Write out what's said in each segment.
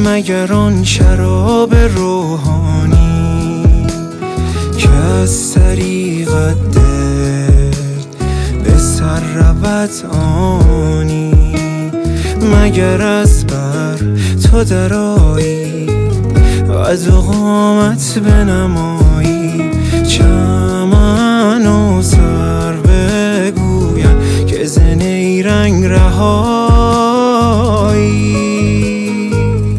مگر آن شراب روحانی که از طریقت دل به سر رود آنی؟ مگر از بر تو درایی و از قامت بنمایی؟ چمن و سر بگویم که ز نیرنگ رهایی.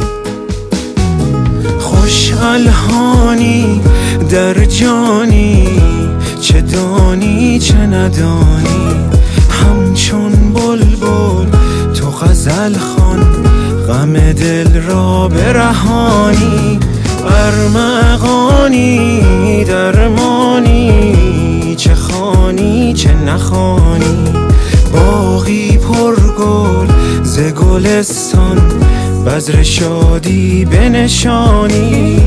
خوش الهانی در جانی، چه دانی چه ندانی، همچون بلبل تو غزل خوان، غم دل را برهانی. ارمغانی درمانی، چه خوانی چه نخوانی، باغی پرگل ز گلستان، بذر شادی بنشانی.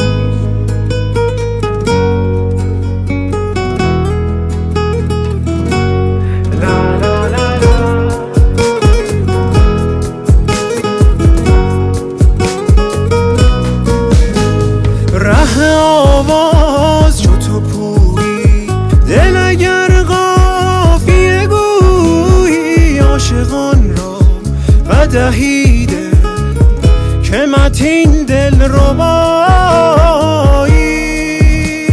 ره آواز چو تو پویی، دل اگر قافیه گویی، عاشقان را قدحی ده که متین دل ربایی.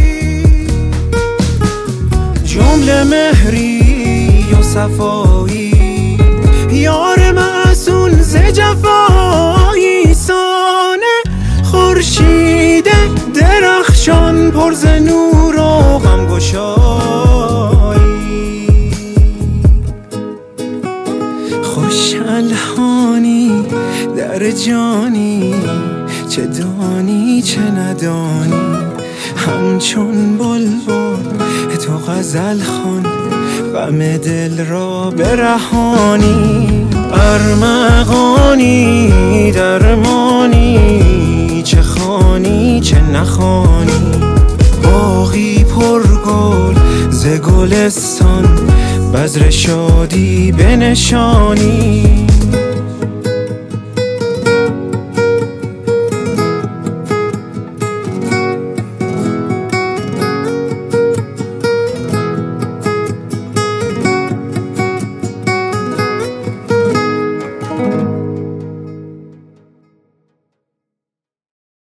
جمله مهری و صفایی، یار معصون ز جفایی. سانه خورشید درخشان پر ز نور و غمگشایی. خوش الهانی در جانی، چه دانی چه ندانی، همچون بلبل تو غزل خوان، غم دل را برهانی. ارمغانی درمانی، چه خوانی چه نخوانی، باغی پرگل ز گلستان، بذر شادی بنشانی.